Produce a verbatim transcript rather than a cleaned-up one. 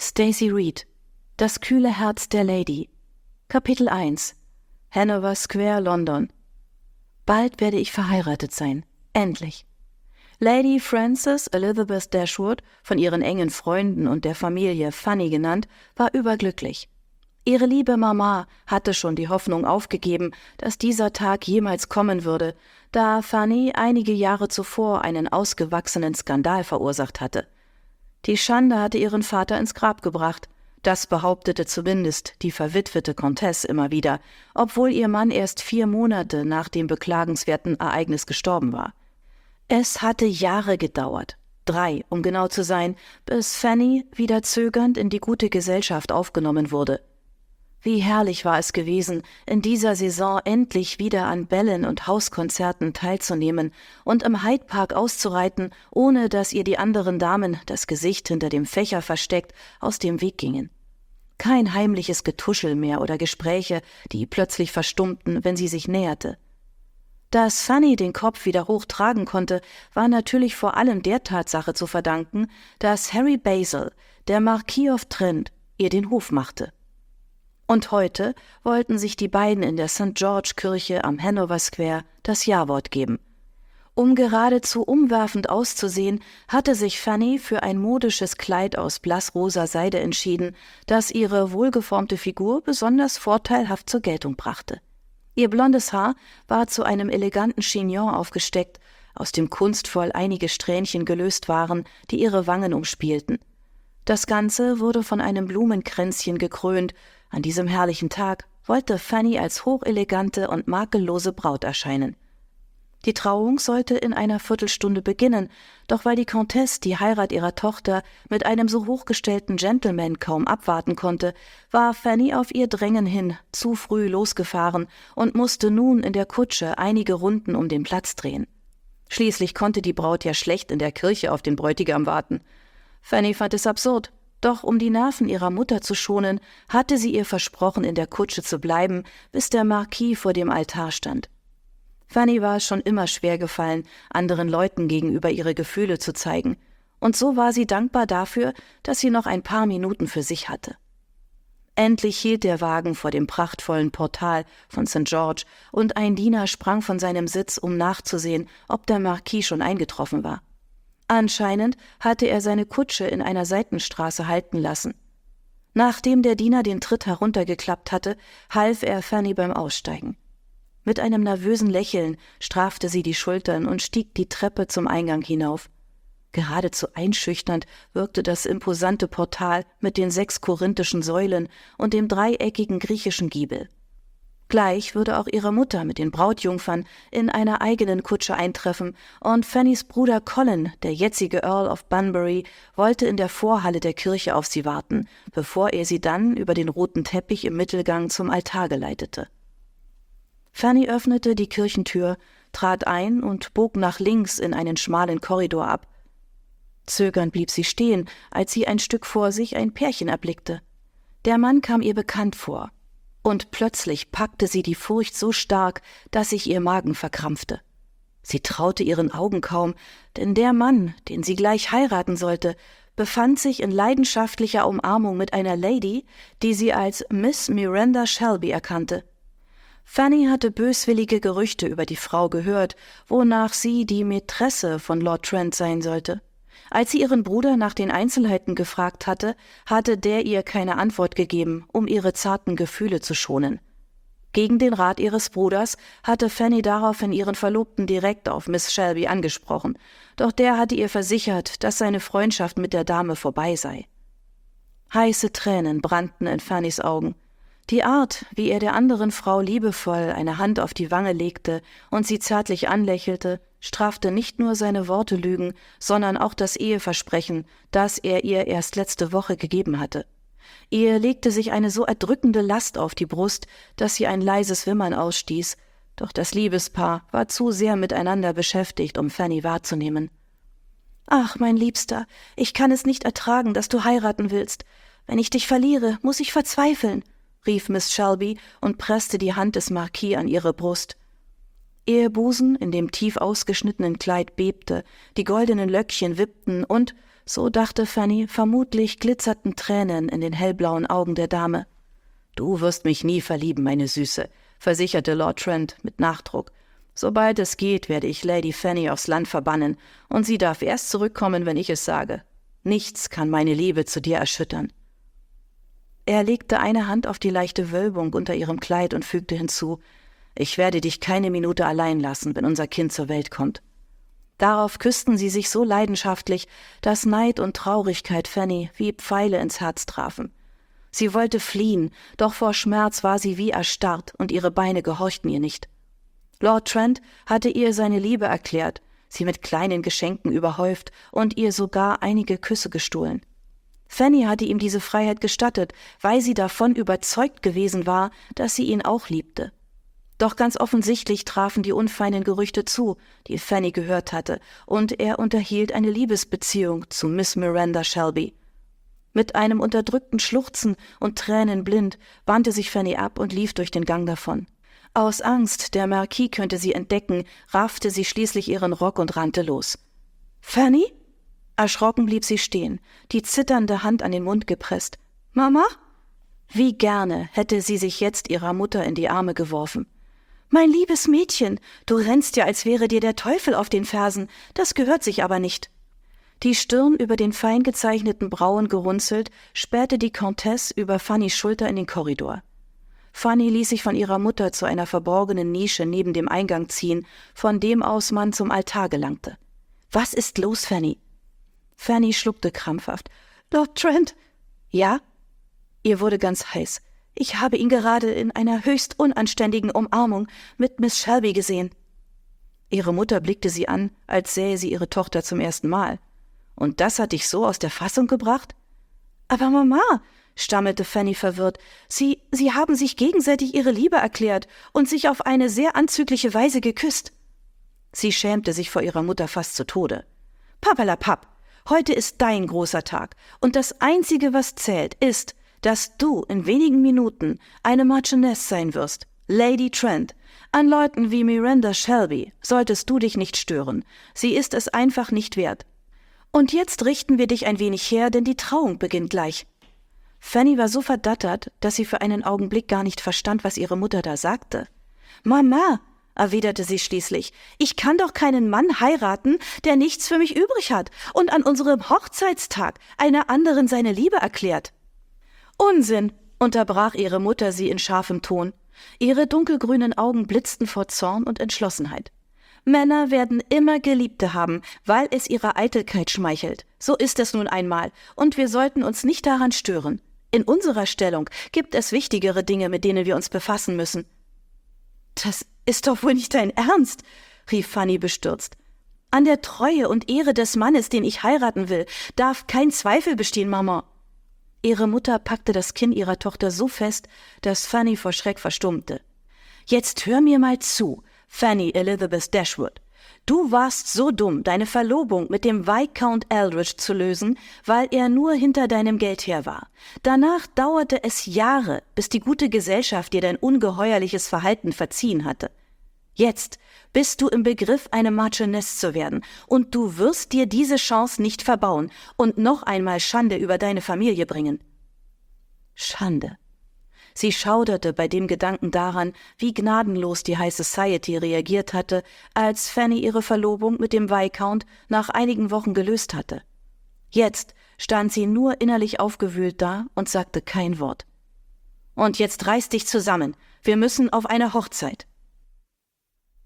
Stacey Reed. Das kühle Herz der Lady. Kapitel eins. Hanover Square, London. Bald werde ich verheiratet sein. Endlich. Lady Frances Elizabeth Dashwood, von ihren engen Freunden und der Familie Fanny genannt, war überglücklich. Ihre liebe Mama hatte schon die Hoffnung aufgegeben, dass dieser Tag jemals kommen würde, da Fanny einige Jahre zuvor einen ausgewachsenen Skandal verursacht hatte. Die Schande hatte ihren Vater ins Grab gebracht. Das behauptete zumindest die verwitwete Comtesse immer wieder, obwohl ihr Mann erst vier Monate nach dem beklagenswerten Ereignis gestorben war. Es hatte Jahre gedauert, drei, um genau zu sein, bis Fanny wieder zögernd in die gute Gesellschaft aufgenommen wurde. Wie herrlich war es gewesen, in dieser Saison endlich wieder an Bällen und Hauskonzerten teilzunehmen und im Hyde Park auszureiten, ohne dass ihr die anderen Damen, das Gesicht hinter dem Fächer versteckt, aus dem Weg gingen. Kein heimliches Getuschel mehr oder Gespräche, die plötzlich verstummten, wenn sie sich näherte. Dass Fanny den Kopf wieder hoch tragen konnte, war natürlich vor allem der Tatsache zu verdanken, dass Harry Basil, der Marquis of Trent, ihr den Hof machte. Und heute wollten sich die beiden in der Sankt George-Kirche am Hanover Square das Ja-Wort geben. Um geradezu umwerfend auszusehen, hatte sich Fanny für ein modisches Kleid aus blassrosa Seide entschieden, das ihre wohlgeformte Figur besonders vorteilhaft zur Geltung brachte. Ihr blondes Haar war zu einem eleganten Chignon aufgesteckt, aus dem kunstvoll einige Strähnchen gelöst waren, die ihre Wangen umspielten. Das Ganze wurde von einem Blumenkränzchen gekrönt. An diesem herrlichen Tag wollte Fanny als hochelegante und makellose Braut erscheinen. Die Trauung sollte in einer Viertelstunde beginnen, doch weil die Comtesse die Heirat ihrer Tochter mit einem so hochgestellten Gentleman kaum abwarten konnte, war Fanny auf ihr Drängen hin zu früh losgefahren und musste nun in der Kutsche einige Runden um den Platz drehen. Schließlich konnte die Braut ja schlecht in der Kirche auf den Bräutigam warten. Fanny fand es absurd. Doch um die Nerven ihrer Mutter zu schonen, hatte sie ihr versprochen, in der Kutsche zu bleiben, bis der Marquis vor dem Altar stand. Fanny war es schon immer schwer gefallen, anderen Leuten gegenüber ihre Gefühle zu zeigen, und so war sie dankbar dafür, dass sie noch ein paar Minuten für sich hatte. Endlich hielt der Wagen vor dem prachtvollen Portal von Sankt George, und ein Diener sprang von seinem Sitz, um nachzusehen, ob der Marquis schon eingetroffen war. Anscheinend hatte er seine Kutsche in einer Seitenstraße halten lassen. Nachdem der Diener den Tritt heruntergeklappt hatte, half er Fanny beim Aussteigen. Mit einem nervösen Lächeln strafte sie die Schultern und stieg die Treppe zum Eingang hinauf. Geradezu einschüchternd wirkte das imposante Portal mit den sechs korinthischen Säulen und dem dreieckigen griechischen Giebel. Gleich würde auch ihre Mutter mit den Brautjungfern in einer eigenen Kutsche eintreffen, und Fannys Bruder Colin, der jetzige Earl of Bunbury, wollte in der Vorhalle der Kirche auf sie warten, bevor er sie dann über den roten Teppich im Mittelgang zum Altar geleitete. Fanny öffnete die Kirchentür, trat ein und bog nach links in einen schmalen Korridor ab. Zögernd blieb sie stehen, als sie ein Stück vor sich ein Pärchen erblickte. Der Mann kam ihr bekannt vor. Und plötzlich packte sie die Furcht so stark, dass sich ihr Magen verkrampfte. Sie traute ihren Augen kaum, denn der Mann, den sie gleich heiraten sollte, befand sich in leidenschaftlicher Umarmung mit einer Lady, die sie als Miss Miranda Shelby erkannte. Fanny hatte böswillige Gerüchte über die Frau gehört, wonach sie die Mätresse von Lord Trent sein sollte. Als sie ihren Bruder nach den Einzelheiten gefragt hatte, hatte der ihr keine Antwort gegeben, um ihre zarten Gefühle zu schonen. Gegen den Rat ihres Bruders hatte Fanny daraufhin ihren Verlobten direkt auf Miss Shelby angesprochen, doch der hatte ihr versichert, dass seine Freundschaft mit der Dame vorbei sei. Heiße Tränen brannten in Fannys Augen. Die Art, wie er der anderen Frau liebevoll eine Hand auf die Wange legte und sie zärtlich anlächelte, strafte nicht nur seine Wortelügen, sondern auch das Eheversprechen, das er ihr erst letzte Woche gegeben hatte. Ihr legte sich eine so erdrückende Last auf die Brust, dass sie ein leises Wimmern ausstieß, doch das Liebespaar war zu sehr miteinander beschäftigt, um Fanny wahrzunehmen. »Ach, mein Liebster, ich kann es nicht ertragen, dass du heiraten willst. Wenn ich dich verliere, muss ich verzweifeln«, rief Miss Shelby und presste die Hand des Marquis an ihre Brust. Ihr Busen in dem tief ausgeschnittenen Kleid bebte, die goldenen Löckchen wippten und, So dachte Fanny, vermutlich glitzerten Tränen in den hellblauen Augen der Dame. »Du wirst mich nie verlieben, meine Süße«, versicherte Lord Trent mit Nachdruck. »Sobald es geht, werde ich Lady Fanny aufs Land verbannen, und sie darf erst zurückkommen, wenn ich es sage. Nichts kann meine Liebe zu dir erschüttern.« Er legte eine Hand auf die leichte Wölbung unter ihrem Kleid und fügte hinzu: »Ich werde dich keine Minute allein lassen, wenn unser Kind zur Welt kommt.« Darauf küssten sie sich so leidenschaftlich, dass Neid und Traurigkeit Fanny wie Pfeile ins Herz trafen. Sie wollte fliehen, doch vor Schmerz war sie wie erstarrt und ihre Beine gehorchten ihr nicht. Lord Trent hatte ihr seine Liebe erklärt, sie mit kleinen Geschenken überhäuft und ihr sogar einige Küsse gestohlen. Fanny hatte ihm diese Freiheit gestattet, weil sie davon überzeugt gewesen war, dass sie ihn auch liebte. Doch ganz offensichtlich trafen die unfeinen Gerüchte zu, die Fanny gehört hatte, und er unterhielt eine Liebesbeziehung zu Miss Miranda Shelby. Mit einem unterdrückten Schluchzen und Tränen blind wandte sich Fanny ab und lief durch den Gang davon. Aus Angst, der Marquis könnte sie entdecken, raffte sie schließlich ihren Rock und rannte los. »Fanny?« Erschrocken blieb sie stehen, die zitternde Hand an den Mund gepresst. »Mama?« Wie gerne hätte sie sich jetzt ihrer Mutter in die Arme geworfen. »Mein liebes Mädchen, du rennst ja, als wäre dir der Teufel auf den Fersen, das gehört sich aber nicht.« Die Stirn über den fein gezeichneten Brauen gerunzelt, spähte die Comtesse über Fannys Schulter in den Korridor. Fanny ließ sich von ihrer Mutter zu einer verborgenen Nische neben dem Eingang ziehen, von dem aus man zum Altar gelangte. »Was ist los, Fanny?« Fanny schluckte krampfhaft. »Lord Trent?« »Ja?« Ihr wurde ganz heiß. »Ich habe ihn gerade in einer höchst unanständigen Umarmung mit Miss Shelby gesehen.« Ihre Mutter blickte sie an, als sähe sie ihre Tochter zum ersten Mal. »Und das hat dich so aus der Fassung gebracht?« »Aber Mama«, stammelte Fanny verwirrt, Sie, Sie haben sich gegenseitig ihre Liebe erklärt und sich auf eine sehr anzügliche Weise geküsst.« Sie schämte sich vor ihrer Mutter fast zu Tode. »Papperlapapp, heute ist dein großer Tag, und das Einzige, was zählt, ist, dass du in wenigen Minuten eine Marchioness sein wirst, Lady Trent. An Leuten wie Miranda Shelby solltest du dich nicht stören. Sie ist es einfach nicht wert. Und jetzt richten wir dich ein wenig her, denn die Trauung beginnt gleich.« Fanny war so verdattert, dass sie für einen Augenblick gar nicht verstand, was ihre Mutter da sagte. »Mama«, erwiderte sie schließlich, »ich kann doch keinen Mann heiraten, der nichts für mich übrig hat und an unserem Hochzeitstag einer anderen seine Liebe erklärt.« »Unsinn«, unterbrach ihre Mutter sie in scharfem Ton. Ihre dunkelgrünen Augen blitzten vor Zorn und Entschlossenheit. »Männer werden immer Geliebte haben, weil es ihrer Eitelkeit schmeichelt. So ist es nun einmal, und wir sollten uns nicht daran stören. In unserer Stellung gibt es wichtigere Dinge, mit denen wir uns befassen müssen.« »Das ist doch wohl nicht dein Ernst«, rief Fanny bestürzt. »An der Treue und Ehre des Mannes, den ich heiraten will, darf kein Zweifel bestehen, Mama.« Ihre Mutter packte das Kinn ihrer Tochter so fest, dass Fanny vor Schreck verstummte. »Jetzt hör mir mal zu, Fanny Elizabeth Dashwood. Du warst so dumm, deine Verlobung mit dem Viscount Eldridge zu lösen, weil er nur hinter deinem Geld her war. Danach dauerte es Jahre, bis die gute Gesellschaft dir dein ungeheuerliches Verhalten verziehen hatte. Jetzt bist du im Begriff, eine Marchioness zu werden, und du wirst dir diese Chance nicht verbauen und noch einmal Schande über deine Familie bringen.« Schande. Sie schauderte bei dem Gedanken daran, wie gnadenlos die High Society reagiert hatte, als Fanny ihre Verlobung mit dem Viscount nach einigen Wochen gelöst hatte. Jetzt stand sie nur innerlich aufgewühlt da und sagte kein Wort. »Und jetzt reiß dich zusammen, wir müssen auf eine Hochzeit.«